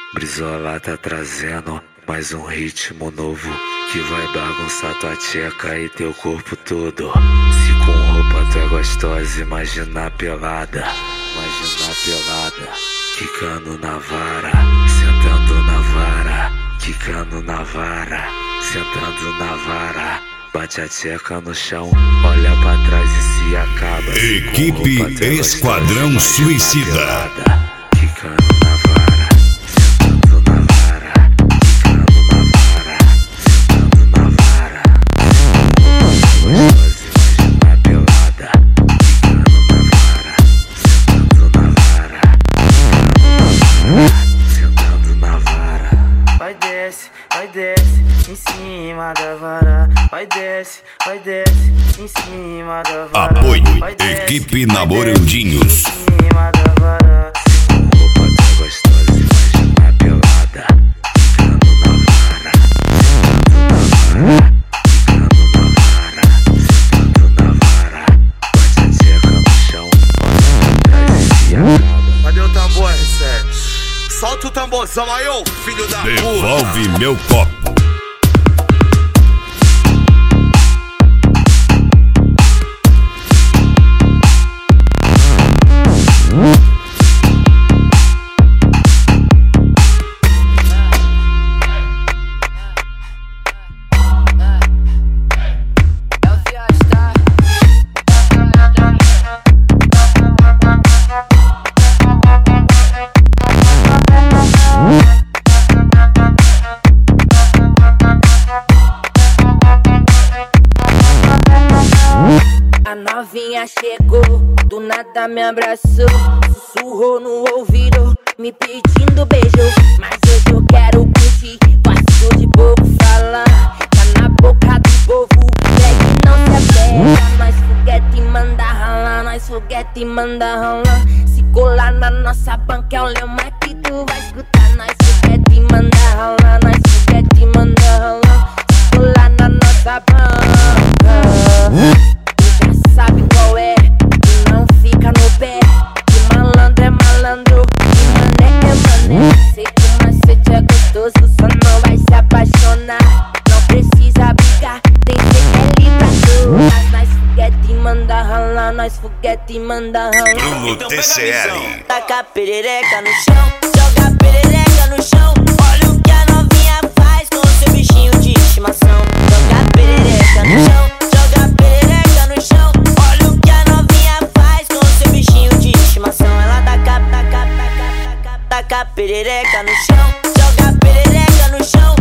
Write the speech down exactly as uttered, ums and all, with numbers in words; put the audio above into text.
Brizola tá trazendo mais um ritmo novo que vai bagunçar tua tcheca e teu corpo todo. Se com roupa tu é gostosa, imagina pelada, imagina pelada, quicando na vara, sentando na vara, quicando na vara, sentando na vara. Bate a tcheca no chão, olha pra trás e se acaba. Equipe roupa, é Esquadrão gostosa, Suicida. Pelada, quicando na vara, sentando na vara, quicando na vara, sentando na vara. Gostosa, imagina pelada, quicando na vara, sentando na vara, sentando na vara. Vai desce, vai desce, em cima da vara. Vai desce, vai desce, em cima da vara. Apoio, Equipe Namorandinhos. Em cima da vara. Roupa tá gostosa, imagina pelada, quicando na vara, sentando na vara, quicando na vara, sentando na vara. Bate a tcheca no chão, olha pra trás e se acaba. Cadê o tambor, R sete? Solta o tamborzão aí, ô filho da puta. Devolve meu copo. A novinha chegou, do nada me abraçou, sussurrou no ouvido, me pedindo beijo. Mas hoje eu quero curtir, gosto de pouco falar. Tá na boca do povo, pega e não se apega. Nós foguete manda ralar, nós foguete manda ralar. Se colar na nossa banca é o lema que tu vai escutar. Nós foguete manda ralar, nós foguete manda ralar. Se colar na nossa banca, sabe qual é, que não fica no pé. Que malandro é malandro, que mané é mané. Sei que o macete é gostoso, só não vai se apaixonar. Não precisa brigar, tem que ser livre pra tu. Mas nós foguete manda ralar, nós foguete manda ralar. Bruno T C L. Taca a perereca no chão, joga a perereca no chão. Olha o que a novinha faz com o seu bichinho de estimação. Joga a perereca no chão, joga a perereca no chão. Taca a perereca no chão, joga a perereca no chão.